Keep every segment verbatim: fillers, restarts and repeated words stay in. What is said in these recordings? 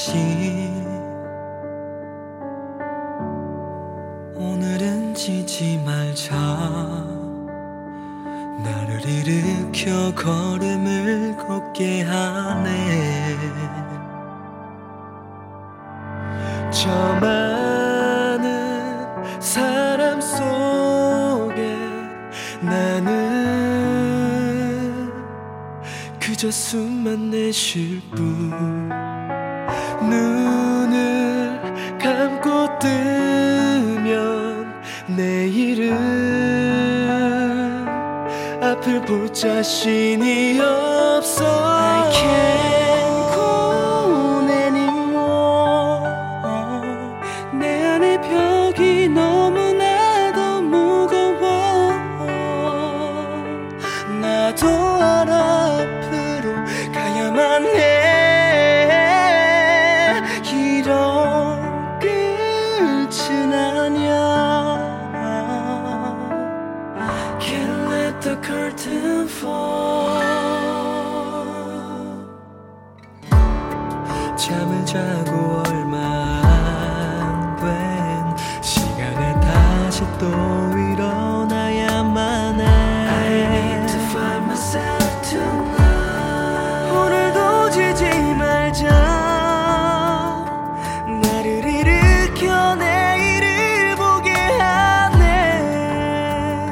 다시 오늘은 지지 말자. 나를 일으켜 걸음을 걷게 하네. 저 많은 사람 속에 나는 그저 숨만 내쉴 뿐. 눈을 감고 뜨면 내일은 앞을 볼 자신이 없어. I can't go anymore. 내 안의 벽이 너무나도 무거워. 나도 알아 앞으로 가야만 해. 이런 끝은 아니야. Can't let the curtain fall. 잠을 자고 얼마 안 된 시간에 다시 또 일어나야만 해. I need to find myself tonight. 오늘도 지지 말자. 나를 일으켜 내일을 보게 하네.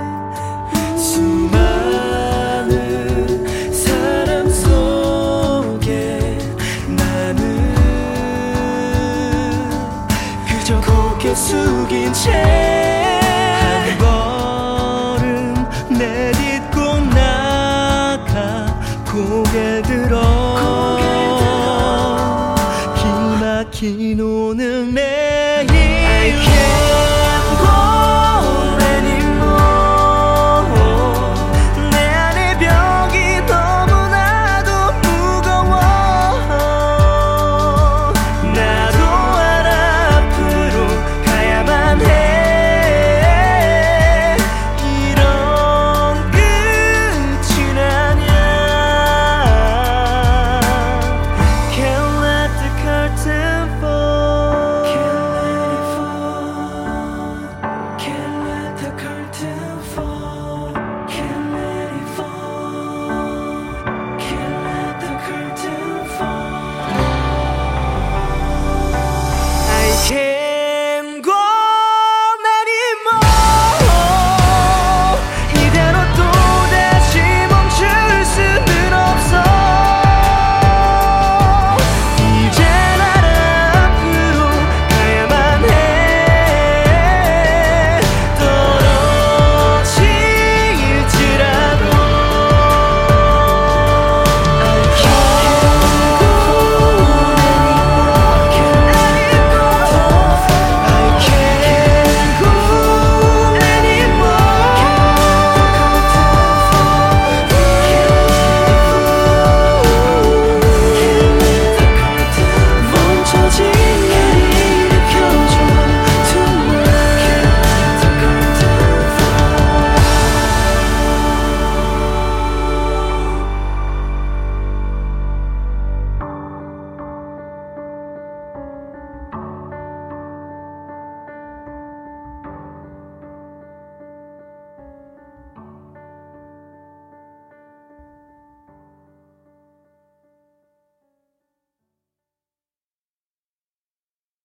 수많은 사람 속에 나는 그저 고개 숙인 채 한 걸음 내딛고 나가 고개 들어. 길 막힌 오늘